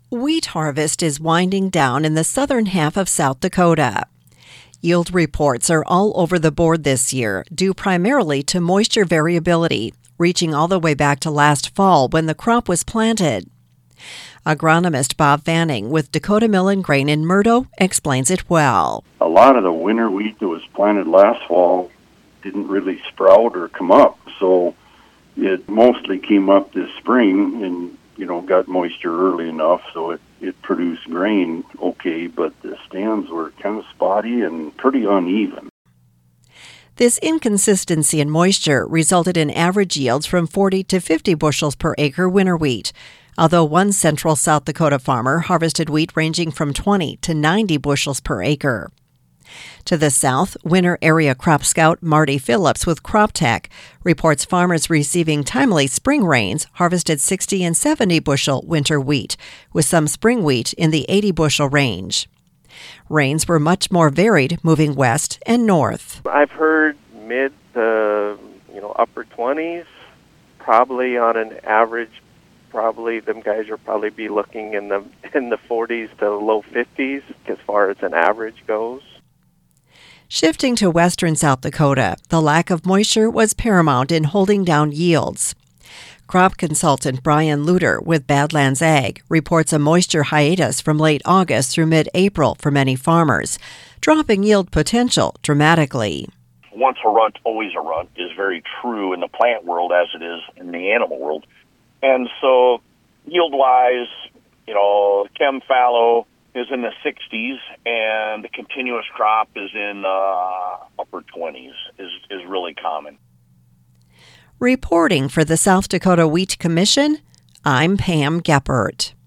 Wheat harvest is winding down in the southern half of South Dakota. Yield reports are all over the board this year, due primarily to moisture variability, reaching all the way back to last fall when the crop was planted. Agronomist Bob Fanning with Dakota Mill and Grain in Murdo explains it well. A lot of the winter wheat that was planted last fall didn't really sprout or come up, so it mostly came up this spring and got moisture early enough so it produced grain okay, but the stands were kind of spotty and pretty uneven. This inconsistency in moisture resulted in average yields from 40 to 50 bushels per acre winter wheat, although one central South Dakota farmer harvested wheat ranging from 20 to 90 bushels per acre. To the south, Winter Area Crop Scout Marty Phillips with CropTech reports farmers receiving timely spring rains harvested 60 and 70 bushel winter wheat, with some spring wheat in the 80 bushel range. Rains were much more varied moving west and north. I've heard mid to upper 20s, probably on an average. Probably them guys will probably be looking in the 40s to low 50s as far as an average goes. Shifting to western South Dakota, the lack of moisture was paramount in holding down yields. Crop consultant Brian Luter with Badlands Ag reports a moisture hiatus from late August through mid-April for many farmers, dropping yield potential dramatically. Once a runt, always a runt is very true in the plant world as it is in the animal world. And so yield-wise, chem fallow is in the 60s, and the continuous crop is in upper 20s is really common. Reporting for the South Dakota Wheat Commission, I'm Pam Geppert.